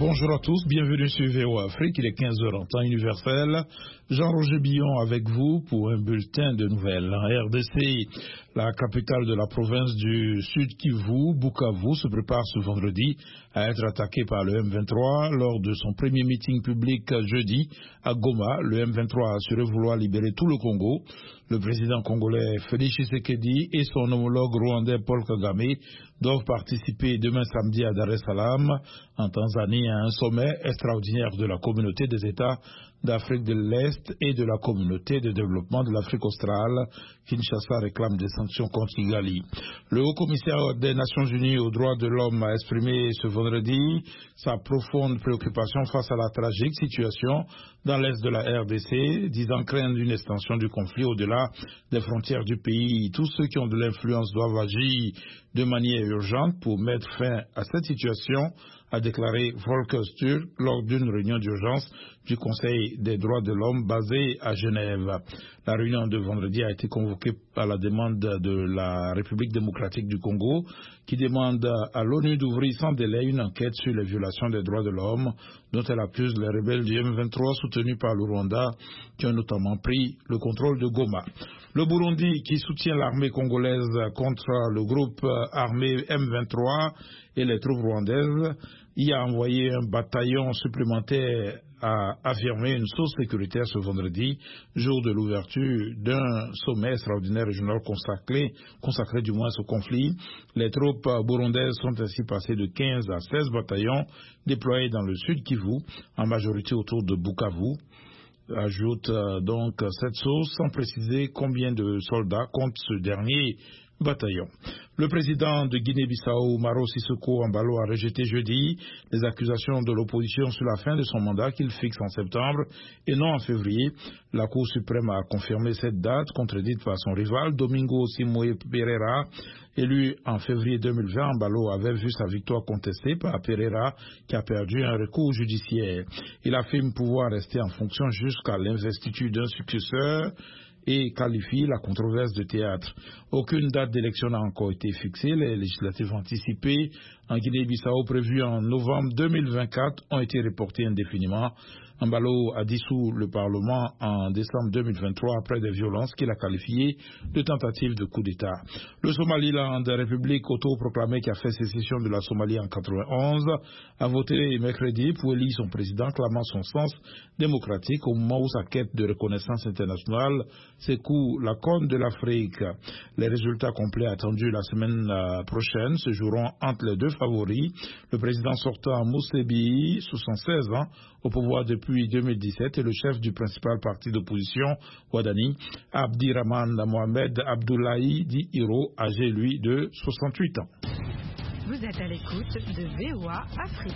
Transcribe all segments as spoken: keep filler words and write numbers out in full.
Bonjour à tous, bienvenue sur V O A Afrique, il est quinze heures en temps universel. Jean-Roger Billon avec vous pour un bulletin de nouvelles. En R D C, la capitale de la province du Sud Kivu, Bukavu, se prépare ce vendredi à être attaquée par le M vingt-trois. Lors de son premier meeting public jeudi à Goma, le M vingt-trois a assuré vouloir libérer tout le Congo. Le président congolais Félix Tshisekedi et son homologue rwandais Paul Kagame doivent participer demain samedi à Dar es Salaam, en Tanzanie, à un sommet extraordinaire de la communauté des États d'Afrique de l'Est et de la communauté de développement de l'Afrique australe. Kinshasa réclame des sanctions contre Kigali. Le haut-commissaire des Nations Unies aux droits de l'homme a exprimé ce vendredi sa profonde préoccupation face à la tragique situation dans l'Est de la R D C, disant craindre une extension du conflit au-delà des frontières du pays. Tous ceux qui ont de l'influence doivent agir de manière urgente pour mettre fin à cette situation, a déclaré Volker Turk lors d'une réunion d'urgence du Conseil des droits de l'homme basé à Genève. La réunion de vendredi a été convoquée à la demande de la République démocratique du Congo, qui demande à l'ONU d'ouvrir sans délai une enquête sur les violations des droits de l'homme dont elle accuse les rebelles du M vingt-trois soutenus par le Rwanda, qui ont notamment pris le contrôle de Goma. Le Burundi, qui soutient l'armée congolaise contre le groupe armé M vingt-trois et les troupes rwandaises, y a envoyé un bataillon supplémentaire, a affirmé une source sécuritaire ce vendredi, jour de l'ouverture d'un sommet extraordinaire régional consacré, consacré du moins au conflit. Les troupes burundaises sont ainsi passées de quinze à seize bataillons déployés dans le sud Kivu, en majorité autour de Bukavu. Ajoute euh, donc cette source sans préciser combien de soldats compte ce dernier bataillon. Le président de Guinée-Bissau, Umaro Sissoco Embalo, a rejeté jeudi les accusations de l'opposition sur la fin de son mandat qu'il fixe en septembre et non en février. La Cour suprême a confirmé cette date, contredite par son rival, Domingo Simoe Pereira. Élu en février deux mille vingt, Embalo avait vu sa victoire contestée par Pereira, qui a perdu un recours judiciaire. Il affirme pouvoir rester en fonction jusqu'à l'investiture d'un successeur et qualifie la controverse de théâtre. Aucune date d'élection n'a encore été fixée. Les législatives anticipées en Guinée-Bissau prévues en novembre deux mille vingt-quatre ont été reportées indéfiniment. Embalo a dissous le Parlement en décembre deux mille vingt-trois après des violences qu'il a qualifiées de tentatives de coup d'État. Le Somaliland, république autoproclamée qui a fait sécession de la Somalie en quatre-vingt-onze, a voté mercredi pour élire son président, clamant son sens démocratique au moment où sa quête de reconnaissance internationale secoue la corne de l'Afrique. Les résultats complets attendus la semaine prochaine se joueront entre les deux favoris. Le président sortant Moussebi, soixante-seize ans, au pouvoir depuis deux mille dix-sept, et le chef du principal parti d'opposition, Wadani, Abdirahman Mohamed Abdoulaye Di Hiro, âgé lui de soixante-huit ans. Vous êtes à l'écoute de V O A Afrique.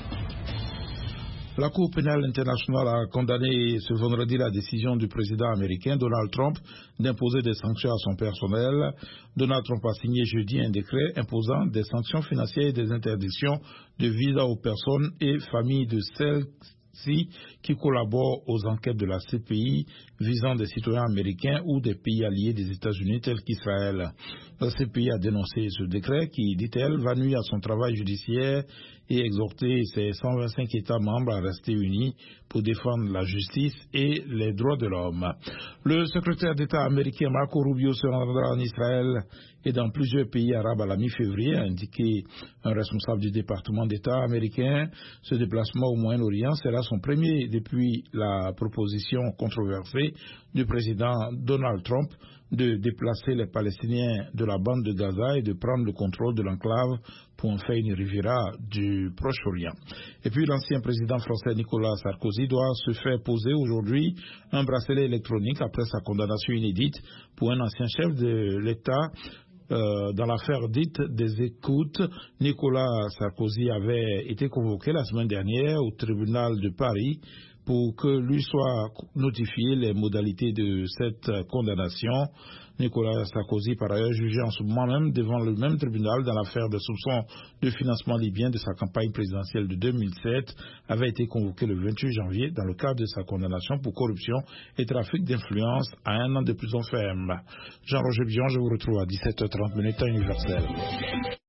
La Cour pénale internationale a condamné ce vendredi la décision du président américain Donald Trump d'imposer des sanctions à son personnel. Donald Trump a signé jeudi un décret imposant des sanctions financières et des interdictions de visa aux personnes et familles de celles-ci qui collaborent aux enquêtes de la C P I visant des citoyens américains ou des pays alliés des États-Unis tels qu'Israël. La C P I a dénoncé ce décret qui, dit-elle, va nuire à son travail judiciaire et exhorter ses cent vingt-cinq États membres à rester unis pour défendre la justice et les droits de l'homme. Le secrétaire d'État américain Marco Rubio se rendra en Israël et dans plusieurs pays arabes à la mi-février, a indiqué un responsable du département d'État américain. Ce déplacement au Moyen-Orient sera son premier depuis la proposition controversée du président Donald Trump de déplacer les Palestiniens de la bande de Gaza et de prendre le contrôle de l'enclave pour en faire une riviera du Proche-Orient. Et puis l'ancien président français Nicolas Sarkozy doit se faire poser aujourd'hui un bracelet électronique après sa condamnation inédite pour un ancien chef de l'État. Euh, dans l'affaire dite des écoutes, Nicolas Sarkozy avait été convoqué la semaine dernière au tribunal de Paris pour que lui soient notifiées les modalités de cette condamnation. Nicolas Sarkozy, par ailleurs jugé en ce moment même devant le même tribunal dans l'affaire de soupçons de financement libyen de sa campagne présidentielle de deux mille sept, avait été convoqué le vingt-huit janvier dans le cadre de sa condamnation pour corruption et trafic d'influence à un an de prison ferme. Jean-Roger Billon, je vous retrouve à dix-sept heures trente minutes à Universel.